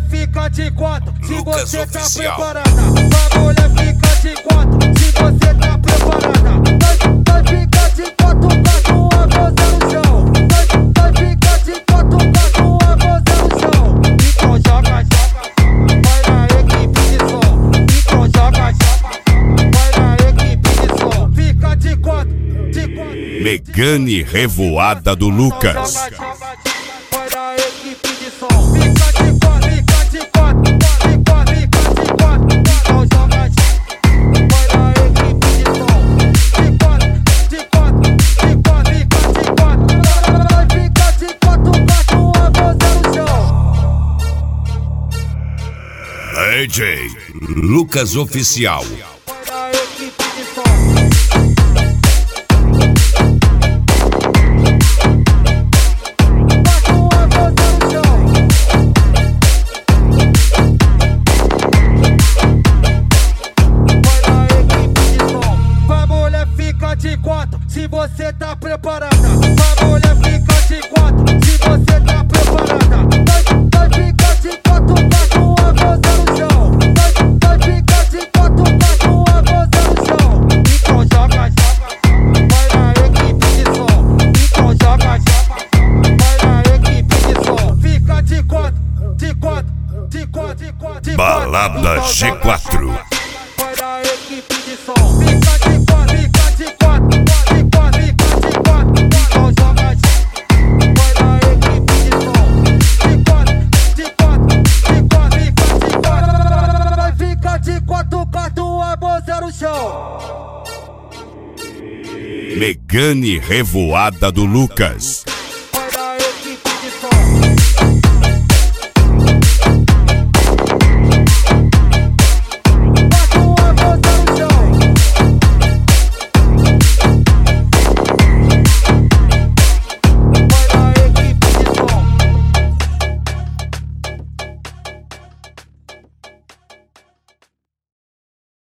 mulher fica de quatro, se Lucas você tá Oficial. preparada. Pra mulher fica de quatro, se você tá preparada. Vai ficar de quatro, quatro, a voz no chão. Vai ficar de quatro, quatro, a voz no chão. Então joga, vai na equipe de som. Então joga, vai na equipe de som. Fica de quatro, de quatro. Megane Revoada do Lucas. Vai na equipe de som. Fica de quatro, fica de quatro, fica de quatro. Então joga, vai na equipe de som. De quatro, fica de quatro. Vai ficar de quatro, quatro, a voz no chão. DJ Lucas Oficial. Vai na equipe de som. De quatro, se você tá preparada. Pra mulher fica de quatro, se você tá preparada. Vai ficar de quatro, quatro, a voz no chão. Vai ficar de quatro, quatro, a voz no chão. Então joga, vai na equipe de som. Então joga, vai na equipe de som. Fica de quatro, de quatro, de quatro, de quatro, de quatro. Balada G4. Vai na equipe de som. Fica de quatro, fica de quatro. Megane Revoada do Lucas.